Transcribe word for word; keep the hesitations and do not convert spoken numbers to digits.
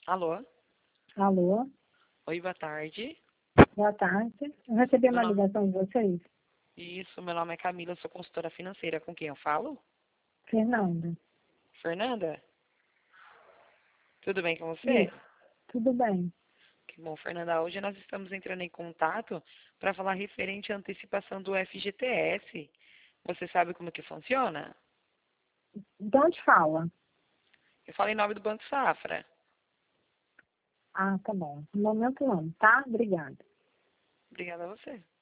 Alô? Alô? Oi, boa tarde. Boa tarde. Eu recebi Meu uma nome... ligação de vocês. Isso, meu nome é Camila, eu sou consultora financeira. Com quem eu falo? Fernanda. Fernanda? Tudo bem com você? Isso. Tudo bem. Que bom, Fernanda. Hoje nós estamos entrando em contato para falar referente à antecipação do F G T S. Você sabe como que funciona? De onde fala? Eu falo em nome do Banco Safra. Ah, tá bom. No momento não, tá? Obrigada. Obrigada a você.